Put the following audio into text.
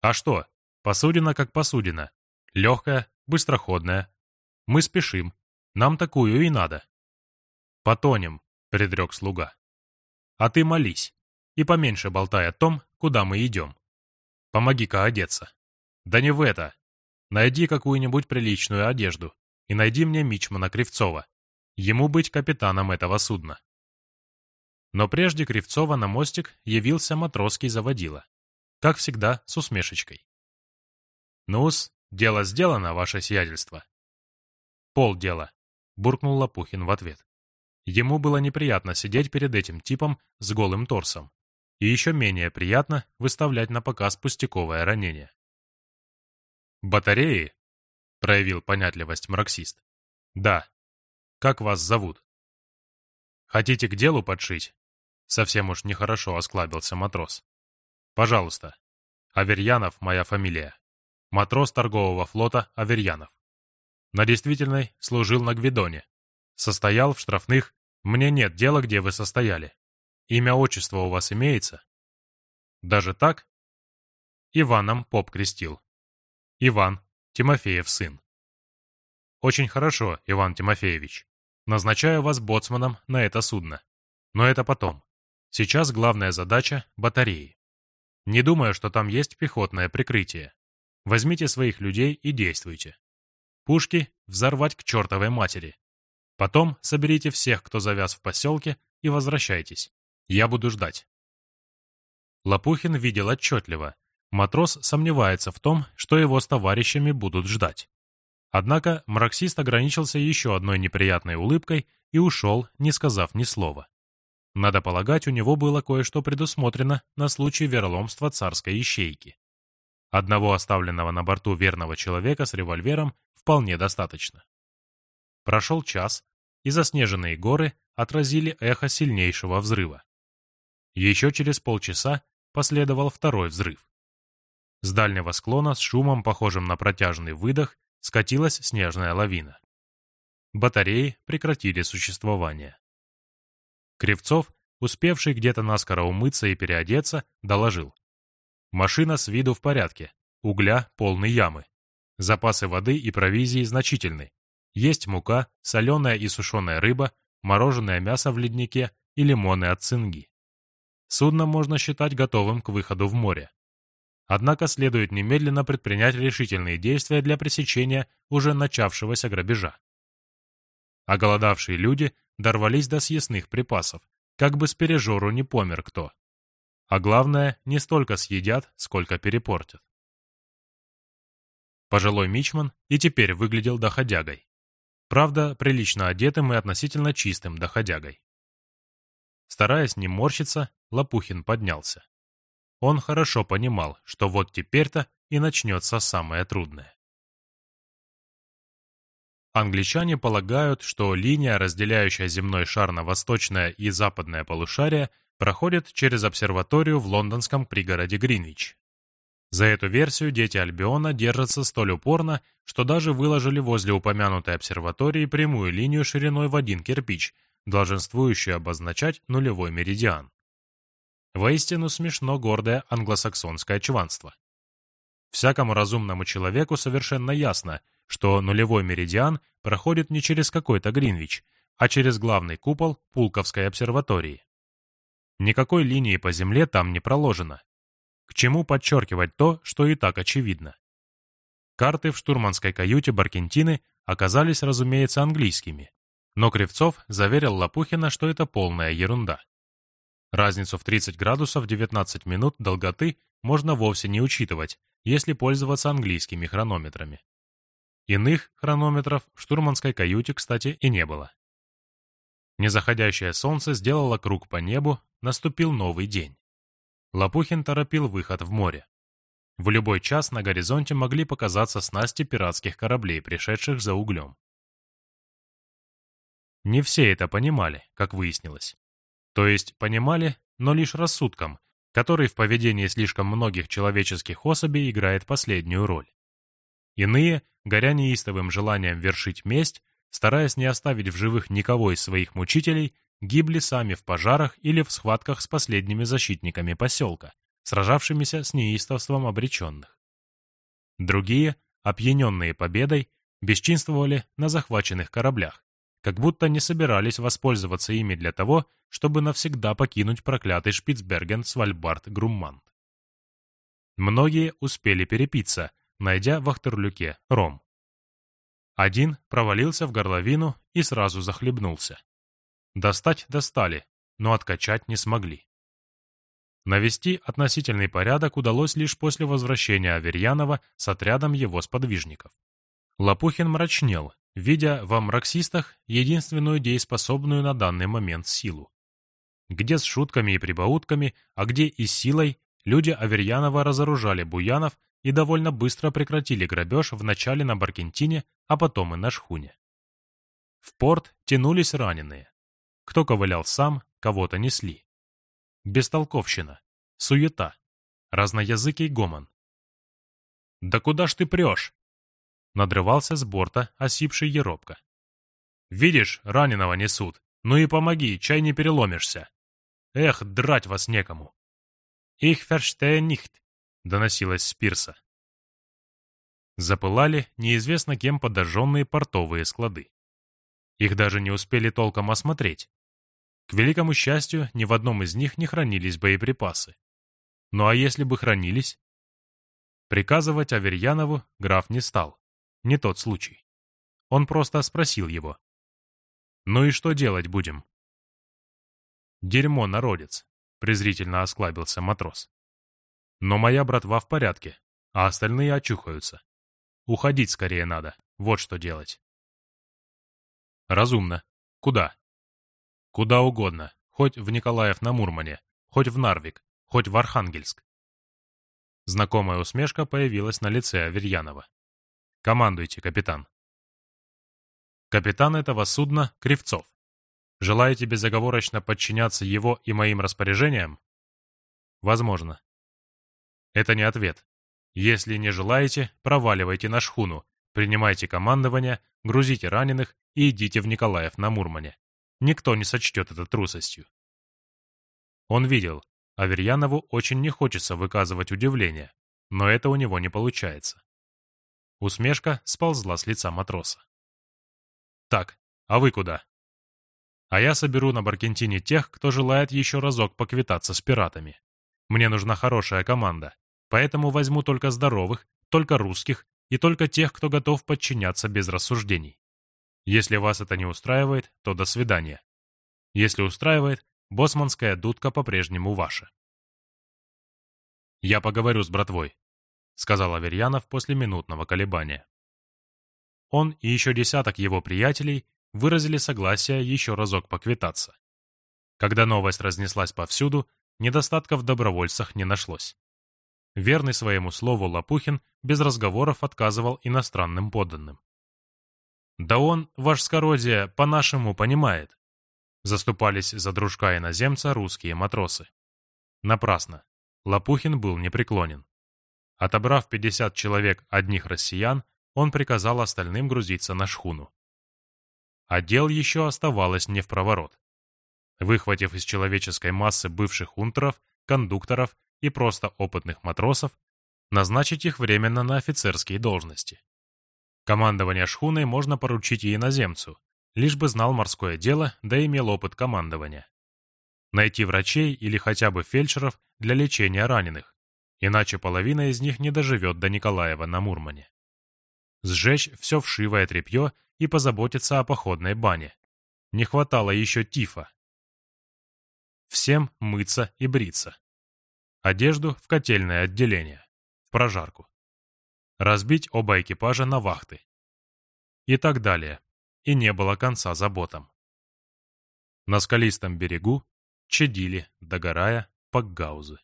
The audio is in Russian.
А что? Посудина как посудина. Легкая, быстроходная. Мы спешим. Нам такую и надо. Потонем, предрек слуга. А ты молись. И поменьше болтай о том, куда мы идем. Помоги-ка одеться. Да не в это. Найди какую-нибудь приличную одежду и найди мне мичмана Кривцова. Ему быть капитаном этого судна. Но прежде Кривцова на мостик явился матросский заводила. Как всегда, с усмешечкой. «Ну-с, дело сделано, ваше сиятельство». «Полдела», — буркнул Лопухин в ответ. Ему было неприятно сидеть перед этим типом с голым торсом. И еще менее приятно выставлять на показ пустяковое ранение. «Батареи?» — проявил понятливость марксист. «Да. Как вас зовут?» «Хотите к делу подшить?» Совсем уж нехорошо осклабился матрос. «Пожалуйста. Аверьянов моя фамилия. Матрос торгового флота Аверьянов. На действительной служил на Гвидоне. Состоял в штрафных. Мне нет дела, где вы состояли. Имя, отчество у вас имеется?» «Даже так?» Иваном поп крестил. Иван, Тимофеев сын. «Очень хорошо, Иван Тимофеевич. Назначаю вас боцманом на это судно. Но это потом. Сейчас главная задача — батареи. Не думаю, что там есть пехотное прикрытие. Возьмите своих людей и действуйте. Пушки взорвать к чертовой матери. Потом соберите всех, кто завяз в поселке, и возвращайтесь. Я буду ждать». Лопухин видел отчетливо. Матрос сомневается в том, что его с товарищами будут ждать. Однако марксист ограничился еще одной неприятной улыбкой и ушел, не сказав ни слова. Надо полагать, у него было кое-что предусмотрено на случай вероломства царской ищейки. Одного оставленного на борту верного человека с револьвером вполне достаточно. Прошел час, и заснеженные горы отразили эхо сильнейшего взрыва. Еще через полчаса последовал второй взрыв. С дальнего склона с шумом, похожим на протяжный выдох, скатилась снежная лавина. Батареи прекратили существование. Кривцов, успевший где-то наскоро умыться и переодеться, доложил. Машина с виду в порядке, угля полны ямы. Запасы воды и провизии значительны. Есть мука, соленая и сушеная рыба, мороженое мясо в леднике и лимоны от цинги. Судно можно считать готовым к выходу в море. Однако следует немедленно предпринять решительные действия для пресечения уже начавшегося грабежа. Оголодавшие люди дорвались до съестных припасов, как бы с пережору не помер кто. А главное, не столько съедят, сколько перепортят. Пожилой мичман и теперь выглядел доходягой. Правда, прилично одетым и относительно чистым доходягой. Стараясь не морщиться, Лопухин поднялся. Он хорошо понимал, что вот теперь-то и начнется самое трудное. Англичане полагают, что линия, разделяющая земной шар на восточное и западное полушария, проходит через обсерваторию в лондонском пригороде Гринвич. За эту версию дети Альбиона держатся столь упорно, что даже выложили возле упомянутой обсерватории прямую линию шириной в 1 кирпич, долженствующую обозначать нулевой меридиан. Воистину смешно гордое англосаксонское чванство. Всякому разумному человеку совершенно ясно, что нулевой меридиан проходит не через какой-то Гринвич, а через главный купол Пулковской обсерватории. Никакой линии по земле там не проложено. К чему подчеркивать то, что и так очевидно? Карты в штурманской каюте Баркентины оказались, разумеется, английскими, но Кривцов заверил Лопухина, что это полная ерунда. Разницу в 30 градусов 19 минут долготы можно вовсе не учитывать, если пользоваться английскими хронометрами. Иных хронометров в штурманской каюте, кстати, и не было. Незаходящее солнце сделало круг по небу, наступил новый день. Лопухин торопил выход в море. В любой час на горизонте могли показаться снасти пиратских кораблей, пришедших за углем. Не все это понимали, как выяснилось. То есть понимали, но лишь рассудком, который в поведении слишком многих человеческих особей играет последнюю роль. Иные, горя неистовым желанием вершить месть, стараясь не оставить в живых никого из своих мучителей, гибли сами в пожарах или в схватках с последними защитниками поселка, сражавшимися с неистовством обреченных. Другие, опьяненные победой, бесчинствовали на захваченных кораблях, как будто не собирались воспользоваться ими для того, чтобы навсегда покинуть проклятый Шпицберген, Свальбард, Грумманд. Многие успели перепиться, найдя в Ахтерлюке ром. Один провалился в горловину и сразу захлебнулся. Достать достали, но откачать не смогли. Навести относительный порядок удалось лишь после возвращения Аверьянова с отрядом его сподвижников. Лопухин мрачнел, видя во мраксистах единственную дееспособную на данный момент силу. Где с шутками и прибаутками, а где и силой, люди Аверьянова разоружали буянов и довольно быстро прекратили грабеж вначале на Баркентине, а потом и на шхуне. В порт тянулись раненые. Кто ковылял сам, кого-то несли. Бестолковщина, суета, разноязыкий гомон. «Да куда ж ты прешь?» Надрывался с борта осипший Еропка. «Видишь, раненого несут. Ну и помоги, чай не переломишься. Эх, драть вас некому!» «Ich verstehe nicht», — доносилось с пирса. Запылали неизвестно кем подожженные портовые склады. Их даже не успели толком осмотреть. К великому счастью, ни в одном из них не хранились боеприпасы. Ну а если бы хранились? Приказывать Аверьянову граф не стал. Не тот случай. Он просто спросил его. «Ну и что делать будем?» «Дерьмо, народец», — презрительно осклабился матрос. «Но моя братва в порядке, а остальные очухаются. Уходить скорее надо, вот что делать». «Разумно. Куда?» «Куда угодно, хоть в Николаев на Мурмане, хоть в Нарвик, хоть в Архангельск». Знакомая усмешка появилась на лице Аверьянова. «Командуйте, капитан». Капитан этого судна — Кривцов. Желаете безоговорочно подчиняться его и моим распоряжениям? Возможно. Это не ответ. Если не желаете, проваливайте на шхуну, принимайте командование, грузите раненых и идите в Николаев на Мурмане. Никто не сочтет это трусостью. Он видел, Аверьянову очень не хочется выказывать удивление, но это у него не получается. Усмешка сползла с лица матроса. «Так, а вы куда?» «А я соберу на Баркентине тех, кто желает еще разок поквитаться с пиратами. Мне нужна хорошая команда, поэтому возьму только здоровых, только русских и только тех, кто готов подчиняться без рассуждений. Если вас это не устраивает, то до свидания. Если устраивает, боцманская дудка по-прежнему ваша». «Я поговорю с братвой», — сказал Аверьянов после минутного колебания. Он и еще десяток его приятелей выразили согласие еще разок поквитаться. Когда новость разнеслась повсюду, недостатков в добровольцах не нашлось. Верный своему слову Лопухин без разговоров отказывал иностранным подданным. «Да он, вашскородие, по-нашему понимает», заступались за дружка иноземца русские матросы. Напрасно. Лопухин был непреклонен. Отобрав 50 человек одних россиян, он приказал остальным грузиться на шхуну. А дел еще оставалось не впроворот. Выхватив из человеческой массы бывших унтеров, кондукторов и просто опытных матросов, назначить их временно на офицерские должности. Командование шхуной можно поручить и иноземцу, лишь бы знал морское дело, да имел опыт командования. Найти врачей или хотя бы фельдшеров для лечения раненых, иначе половина из них не доживет до Николаева на Мурмане. Сжечь все вшивое тряпье и позаботиться о походной бане. Не хватало еще тифа. Всем мыться и бриться. Одежду в котельное отделение, в прожарку. Разбить оба экипажа на вахты. И так далее. И не было конца заботам. На скалистом берегу чадили, догорая, пакгаузы.